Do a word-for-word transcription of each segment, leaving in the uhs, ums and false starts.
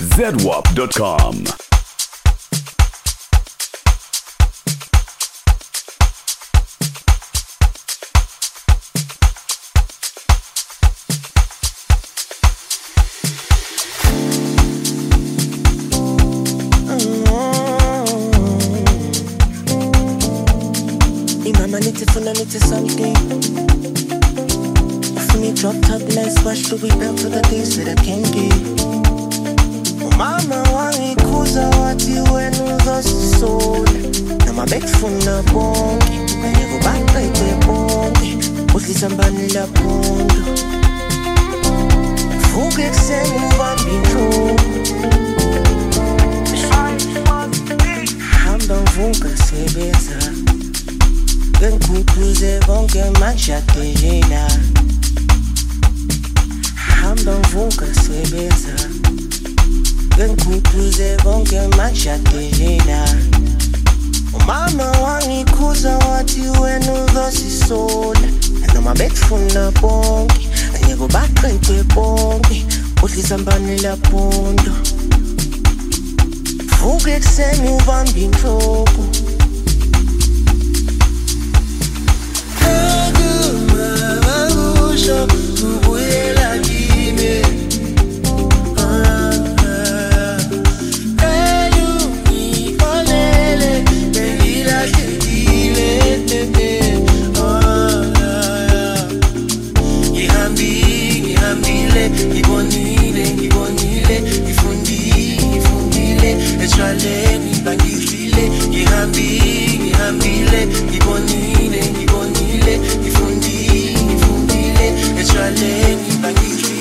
zedwap dot com. Mama need to feel I need to something. If me drop top less, watch the we back for the days that I can't give. Mama wangi kuza wati wenu vasi soul. Na mabek funa bongi, na yego baka ite bongi. Usli sambani la pondo. Fuge ksenu bambino. Hamdan funka sebeza. Nkukuze bonke machakela Hamba mvuka sebeza Nkukuze bonke machakela Mama wangikuza wati wenu vasi sola Noma betfuna bonke Anyego baka ipe bonke Utli sambani la pondo Fuge ksenu vambi nhloko Ubuyela kimi ah ah Elumi olele Bengila khetile ah ah Ngihambi ngihambile ngibonile ngibonile ngifundile ngifundile etshwaleni bangidlile Ngihambi ngihambile ngibonile ngibonile ngifundile ngifundile etshwaleni bangidlile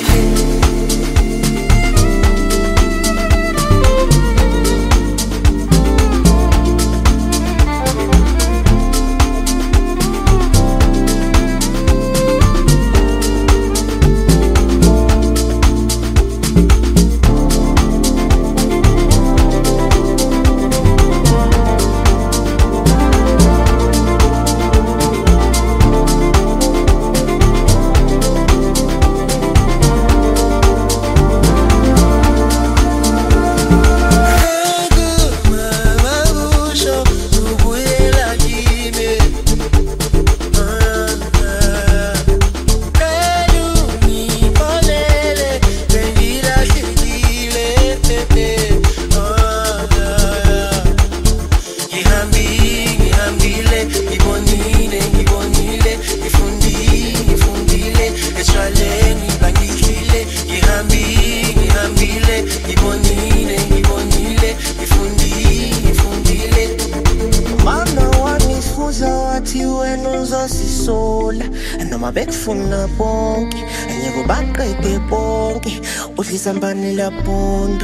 Bekfuna bonke Anyego baka ipe bonke Utli sambani la pondo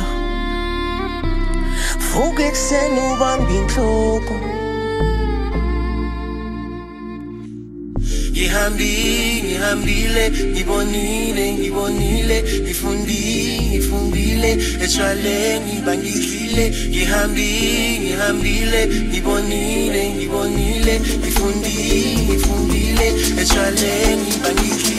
Fuge ksenu bambi nhloko Ngihambi ngihambile ngibonile ngibonile ngifundile ngifundile etshwaleni bangidlile Ngihambi ngihambile ngibonile ngibonile ngifundile ngifundile etshwaleni bangidlile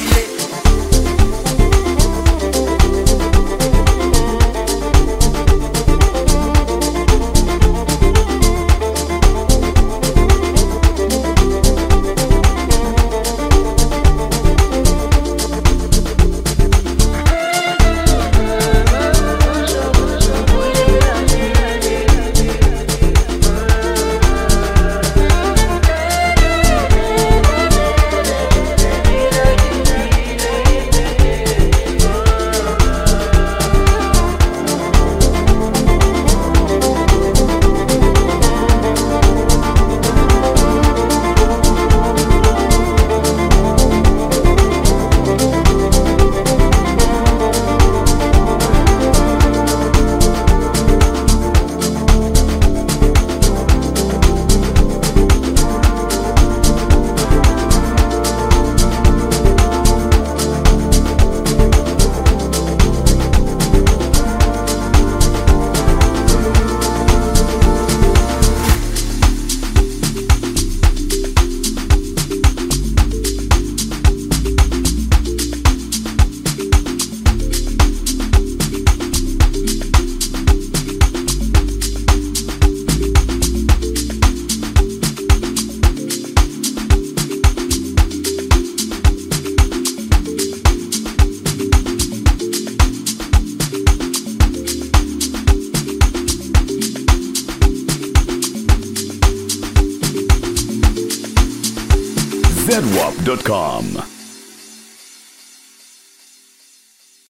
Z W A P dot com.